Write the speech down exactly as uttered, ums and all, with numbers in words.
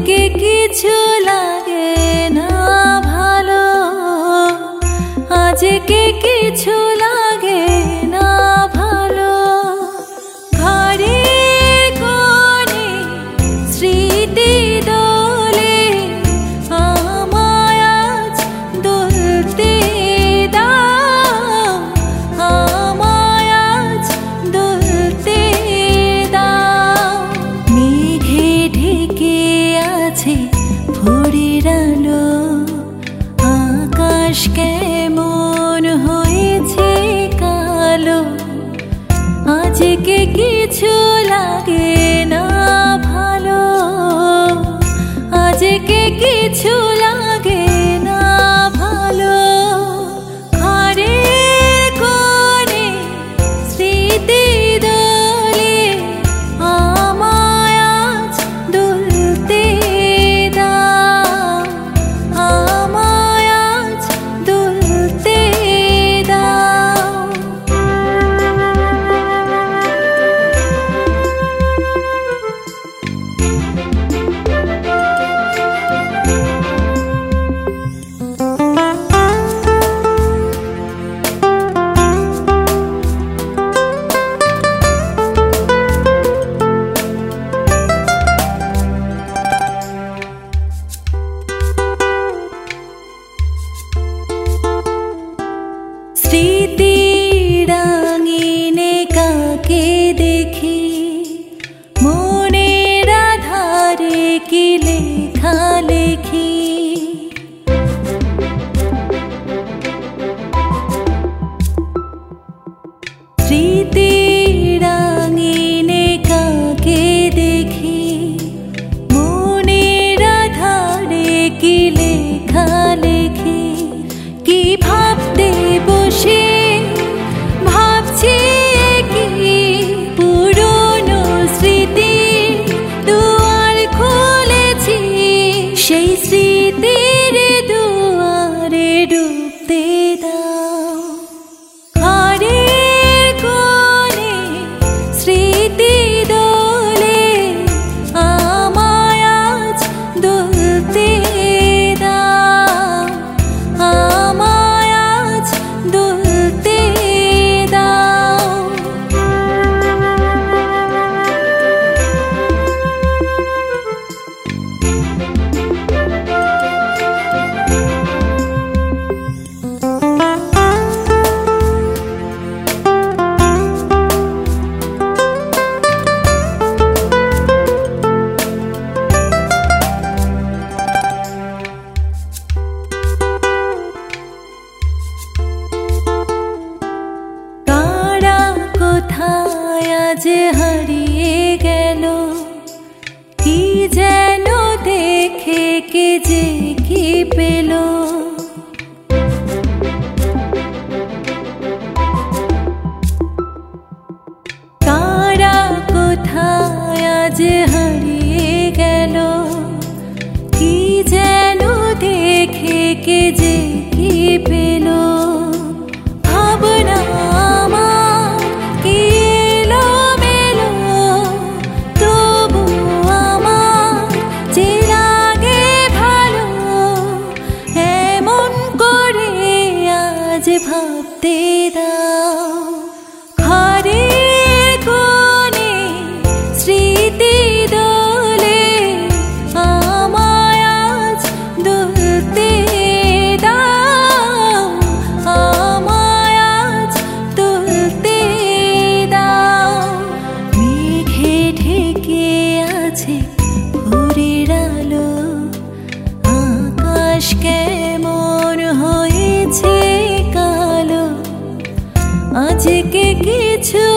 আজকে কিছু লাগে না ভালো, আজকে কিছু লাগে না ভালো। ঘরের কোণে স্মৃতি দোলে, আমায় আজ দুলতে দাও, আমায় আজ দুলতে দাও। মেঘে ঢেকে আছে ভোরের আলো, আকাশ কেমন হয়েছে কালো। আজকে কিছু লাগে না ভালো, আজকে কিছু লাগে না ভালো। ঘরের কোণে স্মৃতি দোলে, আমায় আজ দুলতে দাও, আমায় আজ দুলতে দাও। স্মৃতি রাঙিনে কাকে দেখি, মনের আধারে কি লেখা লেখি। স্মৃতি রাঙিনে কাকে দেখি, মনের আধারে কি লেখা লেখি। কি ভাবতে বসে ভাবছি কি, পুরনো স্মৃতি দুয়ার খুলেছি, সেই স্মৃতির দুয়ারে ডুবতে দাও। ঘরের কোণে স্মৃতি দোলে, আমায় আজ দুলতে দাও, আমায় আজ দুলতে দাও। কারা কোথায় আজ হারিয়ে গেল, কি যেন দেখে কে যে কি পেল। কারা কোথায় আজ হারিয়ে গেল, কি যেন দেখে কে যে কি পেল। ভাবনা আমার কি এলোমেলো, তবু আমার যে লাগে ভালো। এমন করে আজ ভাবতে দাও। ঘরের কোণে স্মৃতি দোলে, আমায় আজ দুলতে দাও, আমায় আজ দুলতে দাও। মেঘে ঢেকে আছে ভোরের আলো, আকাশ কেমন হয়েছে কালো। আজকে কিছু